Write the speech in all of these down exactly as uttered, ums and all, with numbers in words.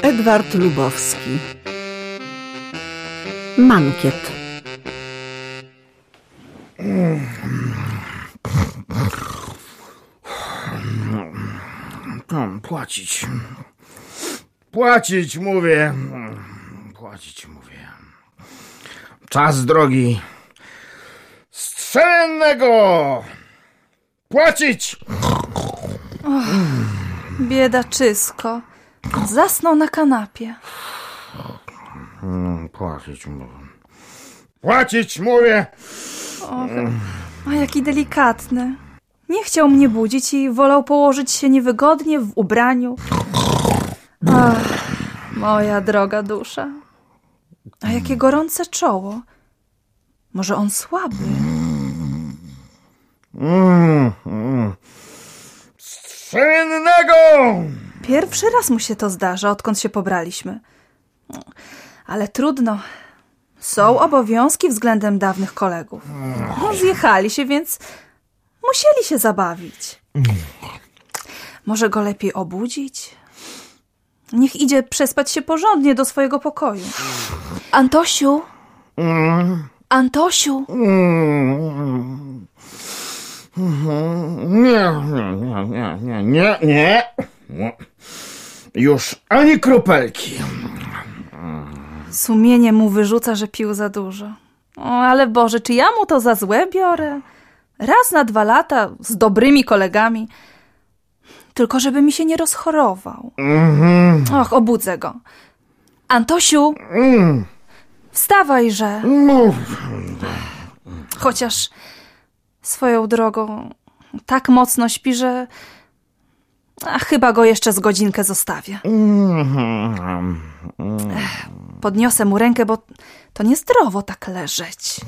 Edward Lubowski. Mankiet. Tam, płacić. Płacić, mówię. Płacić, mówię. Czas drogi. Strzelennego! Płacić! Och, biedaczysko. Zasnął na kanapie. Płacić, mówię. Płacić, mówię! Och, a jaki delikatny. Nie chciał mnie budzić i wolał położyć się niewygodnie w ubraniu. Ach, moja droga dusza. A jakie gorące czoło. Może on słaby? Mm, mm. Strzelennego! Pierwszy raz mu się to zdarza, odkąd się pobraliśmy. Ale trudno. Są obowiązki względem dawnych kolegów. No, zjechali się, więc musieli się zabawić. Może go lepiej obudzić? Niech idzie przespać się porządnie do swojego pokoju. Antosiu! Antosiu! Nie, nie, nie, nie, nie, nie, nie. Już ani kropelki. Sumienie mu wyrzuca, że pił za dużo. O, ale Boże, czy ja mu to za złe biorę? Raz na dwa lata z dobrymi kolegami. Tylko żeby mi się nie rozchorował. Mm-hmm. Och, obudzę go. Antosiu! Mm. Wstawajże. Mów. Chociaż swoją drogą tak mocno śpi, że a chyba go jeszcze z godzinkę zostawię. Mm-hmm. Ech, podniosę mu rękę, bo to niezdrowo tak leżeć.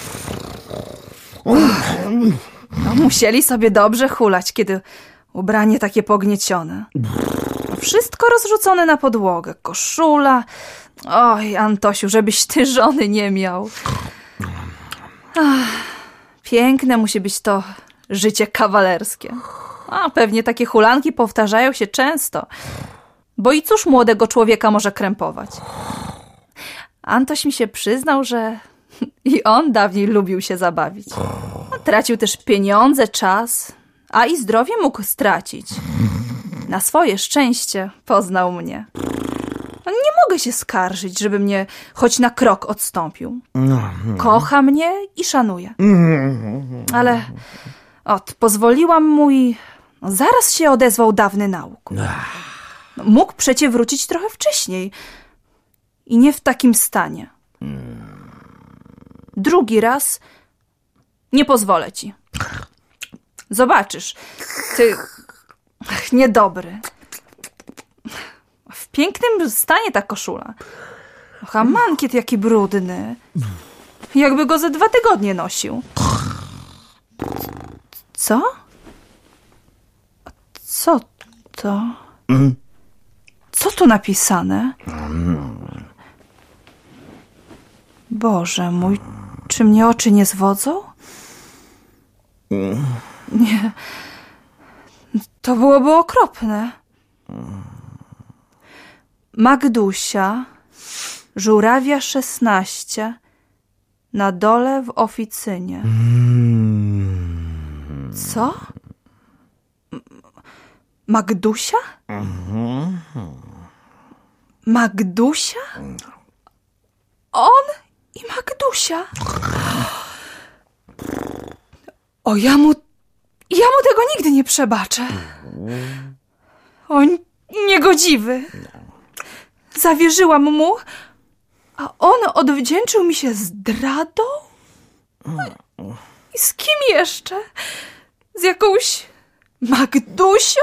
No, musieli sobie dobrze hulać, kiedy ubranie takie pogniecione. Wszystko rozrzucone na podłogę. Koszula. Oj, Antosiu, żebyś ty żony nie miał. Ach, piękne musi być to życie kawalerskie. A pewnie takie hulanki powtarzają się często. Bo i cóż młodego człowieka może krępować? Antoś mi się przyznał, że i on dawniej lubił się zabawić. Tracił też pieniądze, czas, a i zdrowie mógł stracić. Na swoje szczęście poznał mnie. Nie mogę się skarżyć, żeby mnie choć na krok odstąpił. Kocha mnie i szanuje. Ale ot, pozwoliłam mu i no, zaraz się odezwał dawny nauk. Mógł przecie wrócić trochę wcześniej i nie w takim stanie. Drugi raz nie pozwolę ci. Zobaczysz, ty ach, niedobry. W pięknym stanie ta koszula. Och, a mankiet jaki brudny. Jakby go ze dwa tygodnie nosił. Co? Co to? Co tu napisane? Boże mój, czy mnie oczy nie zwodzą? Nie. To byłoby okropne. Magdusia, Żurawia szesnaście, na dole w oficynie. Co? Magdusia? Magdusia? On i Magdusia? O, ja mu, ja mu tego nigdy nie przebaczę. O, niegodziwy. Zawierzyłam mu, a on odwdzięczył mi się zdradą? I z kim jeszcze? Z jakąś Magdusią?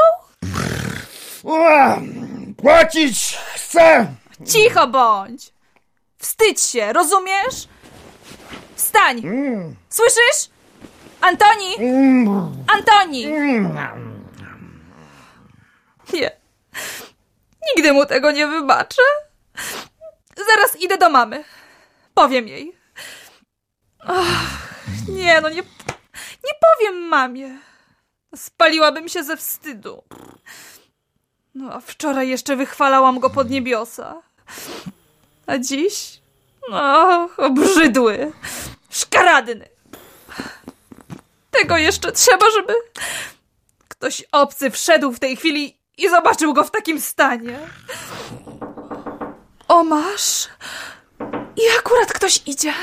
Płacić chcę! Cicho bądź! Wstydź się, rozumiesz? Wstań! Słyszysz? Antoni! Antoni! Nie. Nigdy mu tego nie wybaczę. Zaraz idę do mamy. Powiem jej. Ach, nie, no nie, nie powiem mamie. Spaliłabym się ze wstydu. No, a wczoraj jeszcze wychwalałam go pod niebiosa. A dziś? Och, obrzydły, szkaradny. Tego jeszcze trzeba, żeby ktoś obcy wszedł w tej chwili i zobaczył go w takim stanie. O, masz. I akurat ktoś idzie.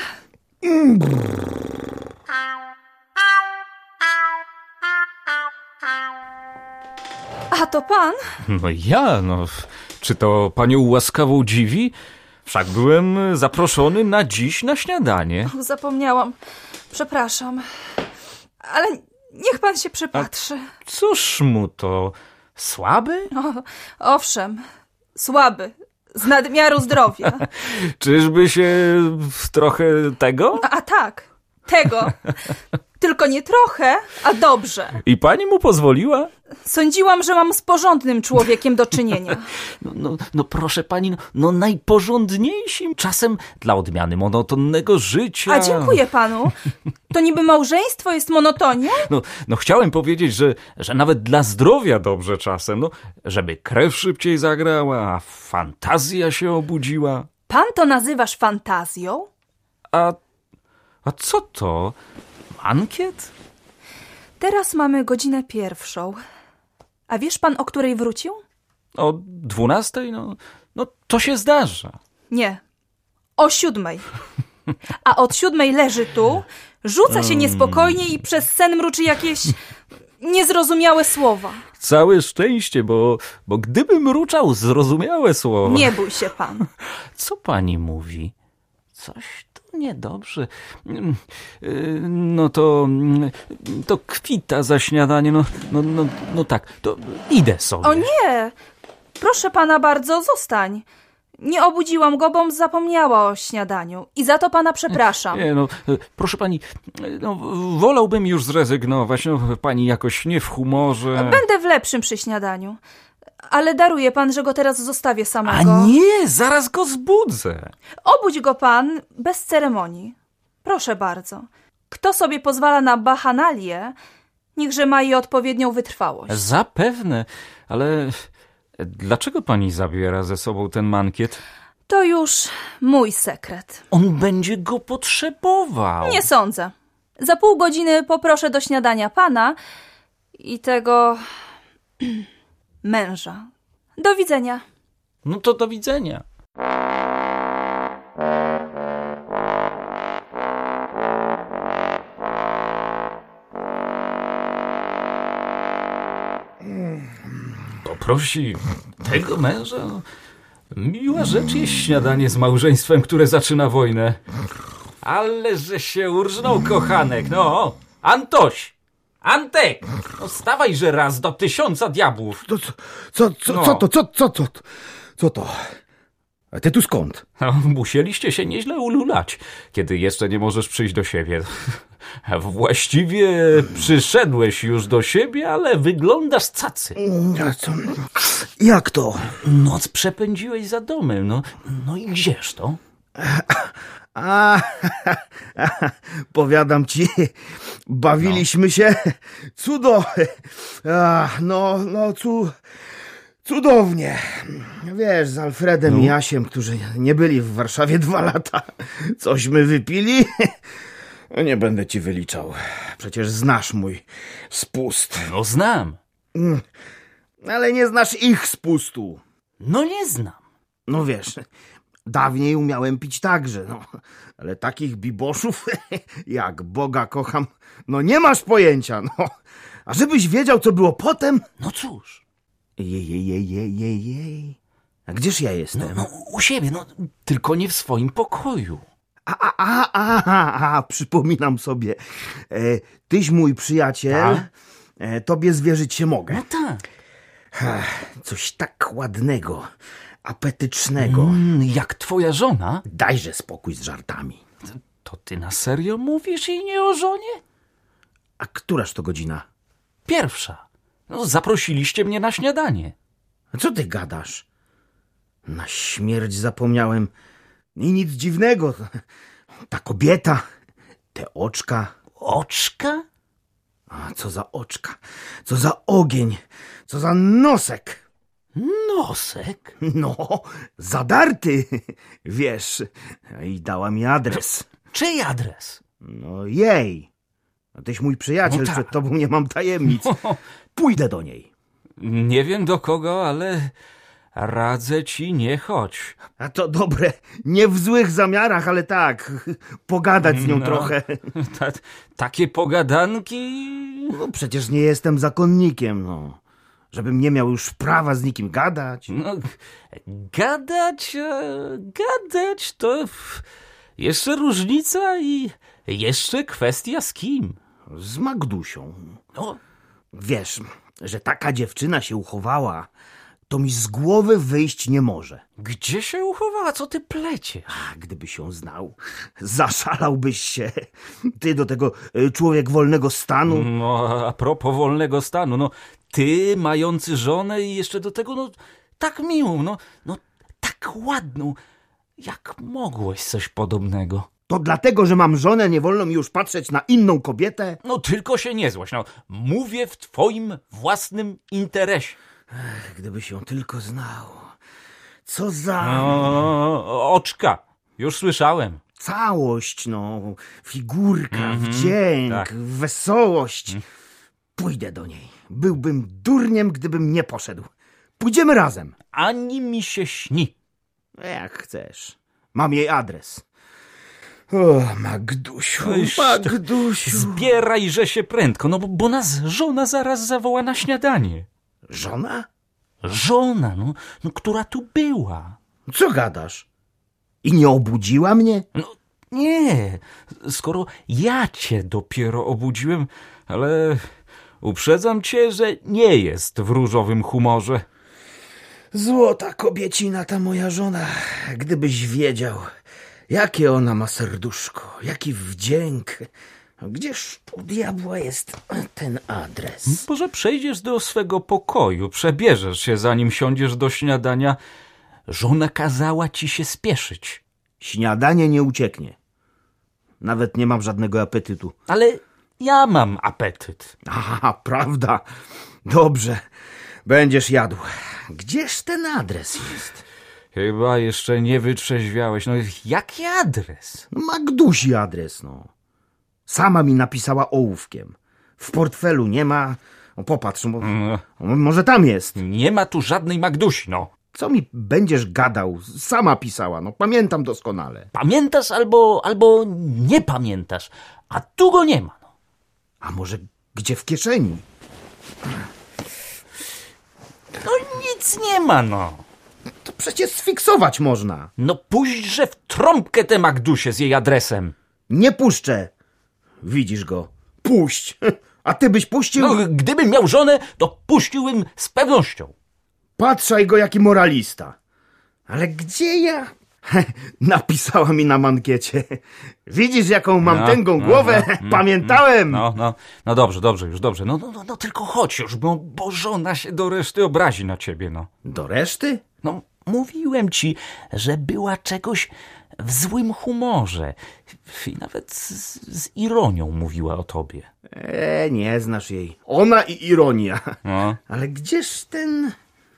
A to pan? No ja, no. Czy to panią łaskawą dziwi? Wszak byłem zaproszony na dziś na śniadanie. O, zapomniałam. Przepraszam. Ale niech pan się przypatrzy. Cóż mu to? Słaby? O, owszem, słaby. Z nadmiaru zdrowia. Czyżby się trochę tego? A, a tak, tego. Tylko nie trochę, a dobrze. I pani mu pozwoliła? Sądziłam, że mam z porządnym człowiekiem do czynienia. No, no, no proszę pani, no, no najporządniejszym czasem dla odmiany monotonnego życia. A dziękuję panu. To niby małżeństwo jest monotonią? No, no chciałem powiedzieć, że, że nawet dla zdrowia dobrze czasem, no, żeby krew szybciej zagrała, a fantazja się obudziła. Pan to nazywasz fantazją? A, a co to? Mankiet? Teraz mamy godzinę pierwszą. A wiesz pan, o której wrócił? O dwunastej? No, no to się zdarza. Nie. O siódmej. A od siódmej leży tu, rzuca się niespokojnie i przez sen mruczy jakieś niezrozumiałe słowa. Całe szczęście, bo, bo gdybym mruczał zrozumiałe słowa... Nie bój się pan. Co pani mówi? Coś tu niedobrze. No to... to kwita za śniadanie. No, no, no, no tak, to idę sobie. O nie! Proszę pana bardzo, zostań. Nie obudziłam go, bom zapomniała o śniadaniu. I za to pana przepraszam. Nie, no, proszę pani, no, wolałbym już zrezygnować. No, pani jakoś nie w humorze. Będę w lepszym przy śniadaniu. Ale daruje pan, że go teraz zostawię A samego. nie, zaraz go zbudzę. Obudź go pan bez ceremonii. Proszę bardzo. Kto sobie pozwala na bachanalię, niechże ma i odpowiednią wytrwałość. Zapewne, ale dlaczego pani zabiera ze sobą ten mankiet? To już mój sekret. On będzie go potrzebował. Nie sądzę. Za pół godziny poproszę do śniadania pana i tego męża. Do widzenia. No to do widzenia. Poprosi tego męża? Miła rzecz jest śniadanie z małżeństwem, które zaczyna wojnę. Ale że się urżnął kochanek, no. Antoś! Antek! No stawajże raz do tysiąca diabłów. To, co, co, co, No. co to, co, co, co, co to? A ty tu skąd? No, musieliście się nieźle ululać, kiedy jeszcze nie możesz przyjść do siebie. Właściwie przyszedłeś już do siebie, ale wyglądasz cacy. A co? Jak to? Noc przepędziłeś za domem, no, no i gdzież to? A, powiadam ci, bawiliśmy się cudo, a, no, no, cu, cudownie. Wiesz, z Alfredem No. i Jasiem, którzy nie byli w Warszawie dwa lata, cośmy wypili. Nie będę ci wyliczał, przecież znasz mój spust. No znam. Ale nie znasz ich spustu. No nie znam. No wiesz, dawniej umiałem pić także, no. Ale takich biboszów, jak Boga kocham, no nie masz pojęcia, no. A żebyś wiedział, co było potem... No cóż. Jej, jej, jej, jej, jej, jej. A gdzież ja jestem? No, no u siebie, no tylko nie w swoim pokoju. A, a, a, a, a, a, przypominam sobie. E, tyś mój przyjaciel, Tak? e, tobie zwierzyć się mogę. No tak. Ach, coś tak ładnego, apetycznego. Mm, jak twoja żona? Dajże spokój z żartami. To ty na serio mówisz i nie o żonie? A któraż to godzina? Pierwsza. No, zaprosiliście mnie na śniadanie. A co ty gadasz? Na śmierć zapomniałem. I nic dziwnego. Ta kobieta, te oczka. Oczka? A co za oczka, co za ogień, co za nosek. Nosek? No, zadarty, wiesz, i dała mi adres. Czyj adres? No jej. A tyś mój przyjaciel, No tak. przed tobą nie mam tajemnic. Pójdę do niej. Nie wiem do kogo, ale radzę ci nie chodź. A to dobre, nie w złych zamiarach, ale tak, pogadać z nią No. trochę. Ta, takie pogadanki... No przecież nie jestem zakonnikiem, no. Żebym nie miał już prawa z nikim gadać. No, gadać, e, gadać to f- jeszcze różnica i jeszcze kwestia z kim. Z Magdusią. No, Wiesz, że taka dziewczyna się uchowała, to mi z głowy wyjść nie może. gdzie się uchowała? Co ty pleciesz? A gdybyś ją znał, zaszalałbyś się. Ty do tego y, człowiek wolnego stanu. No, a propos wolnego stanu, no, ty mający żonę i jeszcze do tego, no, tak miłą, no, no, tak ładną. Jak mogłeś coś podobnego? To dlatego, że mam żonę, nie wolno mi już patrzeć na inną kobietę? No, tylko się nie złość, no, mówię w twoim własnym interesie. Gdybyś ją tylko znał. Co za No, oczka, już słyszałem. całość, no. Figurka, Mhm, wdzięk, tak. wesołość. Pójdę do niej. Byłbym durniem, gdybym nie poszedł. Pójdziemy razem. Ani mi się śni. Jak chcesz. Mam jej adres. O, Magdusiu, Ojż, to- Magdusiu. Zbierajże się prędko, no bo, bo nas żona zaraz zawoła na śniadanie. Żona? Żona, no, no która tu była. Co gadasz? I nie obudziła mnie? No nie, skoro ja cię dopiero obudziłem, ale uprzedzam cię, że nie jest w różowym humorze. Złota kobiecina ta moja żona. Gdybyś wiedział, jakie ona ma serduszko, jaki wdzięk. Gdzież u diabła jest ten adres? Może przejdziesz do swego pokoju, przebierzesz się, zanim siądziesz do śniadania. Żona kazała ci się spieszyć. Śniadanie nie ucieknie. Nawet nie mam żadnego apetytu. Ale ja mam apetyt. Aha, prawda. Dobrze, będziesz jadł. Gdzież ten adres jest? Chyba jeszcze nie wytrzeźwiałeś. No jaki adres? Magdusi adres, no. Sama mi napisała ołówkiem. W portfelu nie ma... O, popatrz, mo... No, może tam jest. nie ma tu żadnej Magdusi, no. Co mi będziesz gadał? Sama pisała, no pamiętam doskonale. Pamiętasz albo, albo nie pamiętasz, a tu go nie ma. No. A może gdzie w kieszeni? no nic nie ma, no. To przecież sfiksować można. No puśćże w trąbkę tę Magdusię z jej adresem. Nie puszczę. Widzisz go. Puść. A ty byś puścił? No, gdybym miał żonę, to puściłbym z pewnością. Patrzaj go, jaki moralista. Ale gdzie ja? Napisała mi na mankiecie. Widzisz, jaką mam No, tęgą no, głowę? no, mm, Pamiętałem. No, no, no dobrze, dobrze, już dobrze. No, no, no, no tylko chodź już, bo, bo żona się do reszty obrazi na ciebie, no. Do reszty? No, mówiłem ci, że była czegoś w złym humorze. I nawet z, z ironią mówiła o tobie. E, nie znasz jej. Ona i ironia. No. Ale gdzież ten...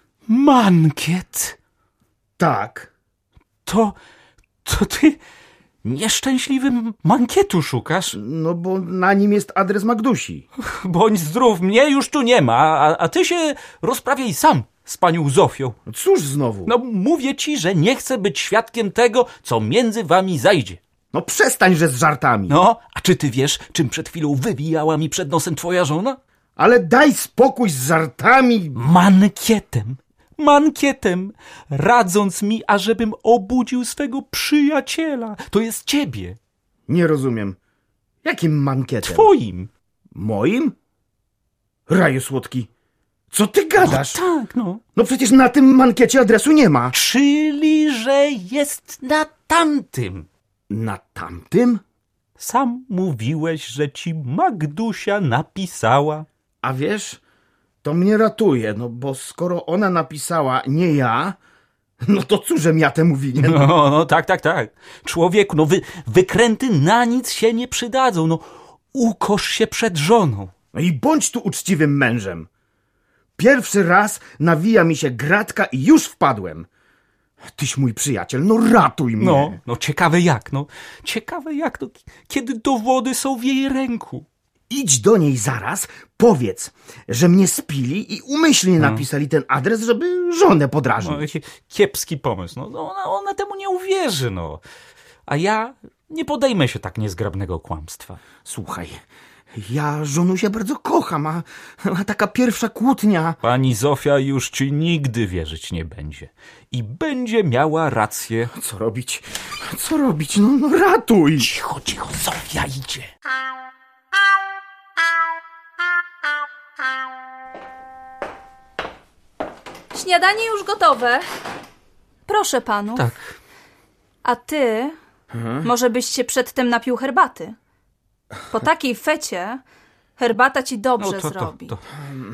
Mankiet? Tak. To, to ty nieszczęśliwym mankietu szukasz? No bo na nim jest adres Magdusi. Bądź zdrów, mnie już tu nie ma, a, a ty się rozprawiaj sam z panią Zofią. Cóż znowu? No mówię ci, że nie chcę być świadkiem tego, co między wami zajdzie. No przestańże z żartami. No, a czy ty wiesz, czym przed chwilą wywijała mi przed nosem twoja żona? Ale daj spokój z żartami. Mankietem, mankietem, radząc mi, ażebym obudził swego przyjaciela. To jest ciebie, Nie rozumiem. Jakim mankietem? twoim. Moim? Raju słodki. Co ty gadasz? Tak, no. No przecież na tym mankiecie adresu nie ma. Czyli, że jest na tamtym. Na tamtym? Sam mówiłeś, że ci Magdusia napisała. A wiesz, to mnie ratuje, no bo skoro ona napisała, nie ja, no to cóżem ja temu winien? No, no tak, tak, tak. Człowieku, no wy, wykręty na nic się nie przydadzą. No, ukosz się przed żoną. No i bądź tu uczciwym mężem. Pierwszy raz nawija mi się gratka i już wpadłem. Tyś mój przyjaciel, no ratuj mnie. No, no ciekawe jak, no. Ciekawe jak, no. Kiedy dowody są w jej ręku. Idź do niej zaraz, powiedz, że mnie spili i umyślnie No. napisali ten adres, żeby żonę No, podrażnić. kiepski pomysł. No, no ona, ona temu nie uwierzy, no. A ja nie podejmę się tak niezgrabnego kłamstwa. Słuchaj, ja żonusię bardzo kocham, a, a taka pierwsza kłótnia... Pani Zofia już ci nigdy wierzyć nie będzie. I będzie miała rację. Co robić? Co robić? No, no ratuj! Cicho, cicho, Zofia idzie. Śniadanie już gotowe. Proszę panów. Tak. A ty może byś się przedtem napił herbaty. Po takiej fecie herbata ci dobrze No to, to, zrobi. to.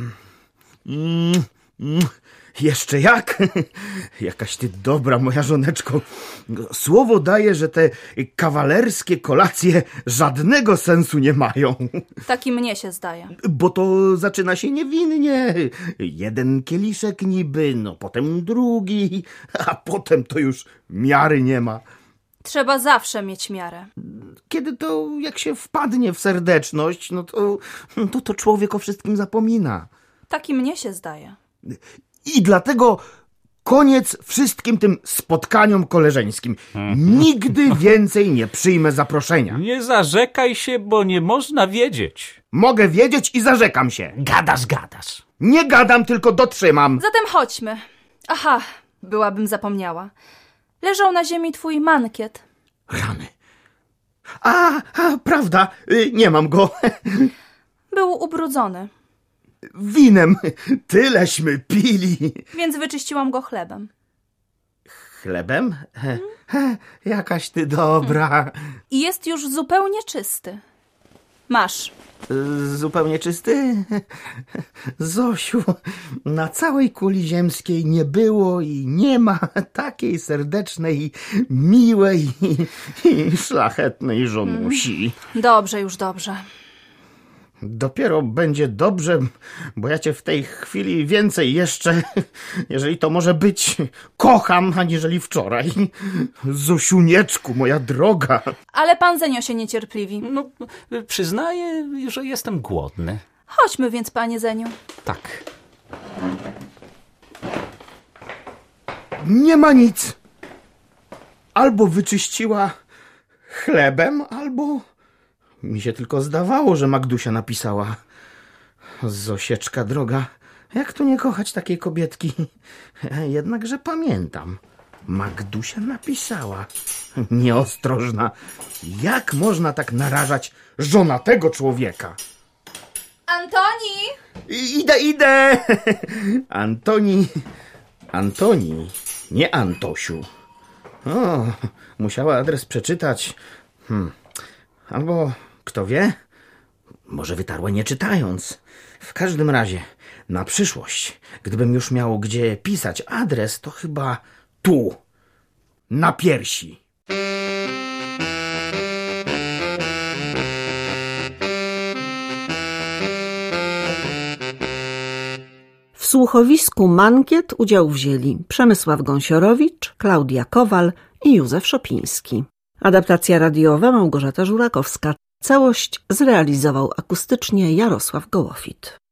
Mm, mm, jeszcze jak? Jakaś ty dobra, moja żoneczko. Słowo daję, że te kawalerskie kolacje żadnego sensu nie mają. Tak i mnie się zdaje. Bo to zaczyna się niewinnie. Jeden kieliszek niby, no potem drugi, a potem to już miary nie ma. Trzeba zawsze mieć miarę. Kiedy to, jak się wpadnie w serdeczność, no to to, to człowiek o wszystkim zapomina. Tak i mnie się zdaje. I dlatego koniec wszystkim tym spotkaniom koleżeńskim. Nigdy więcej nie przyjmę zaproszenia. Nie zarzekaj się, bo nie można wiedzieć. Mogę wiedzieć i zarzekam się. Gadasz, gadasz. Nie gadam, tylko dotrzymam. Zatem chodźmy. Aha, byłabym zapomniała. Leżał na ziemi twój mankiet. Rany. A, a prawda, y, nie mam go. Był ubrudzony, Winem. Tyleśmy pili. więc wyczyściłam go chlebem. Chlebem? He, he, jakaś ty dobra. I jest już zupełnie czysty. Masz. Y, Zupełnie czysty? Zosiu, na całej kuli ziemskiej nie było i nie ma takiej serdecznej, miłej i szlachetnej żonusi. Dobrze, już dobrze. Dopiero będzie dobrze, bo ja cię w tej chwili więcej jeszcze, jeżeli to może być, kocham, aniżeli wczoraj. Zosiunieczku, moja droga. Ale pan Zenio się niecierpliwi. No, przyznaję, że jestem głodny. Chodźmy więc, panie Zeniu. Tak. Nie ma nic. Albo wyczyściła chlebem, albo... Mi się tylko zdawało, że Magdusia napisała. Zosieczka droga, jak tu nie kochać takiej kobietki? Jednakże pamiętam. Magdusia napisała. Nieostrożna. Jak można tak narażać żonatego człowieka? Antoni! I- Idę, idę! Antoni... Antoni, nie Antosiu. O, musiała adres przeczytać. Hmm. Albo, kto wie, może wytarła nie czytając. W każdym razie, na przyszłość, gdybym już miał gdzie pisać adres, to chyba tu, na piersi. W słuchowisku Mankiet udział wzięli Przemysław Gąsiorowicz, Klaudia Kowal i Józef Szopiński. Adaptacja radiowa Małgorzata Żurakowska. Całość zrealizował akustycznie Jarosław Gołofit.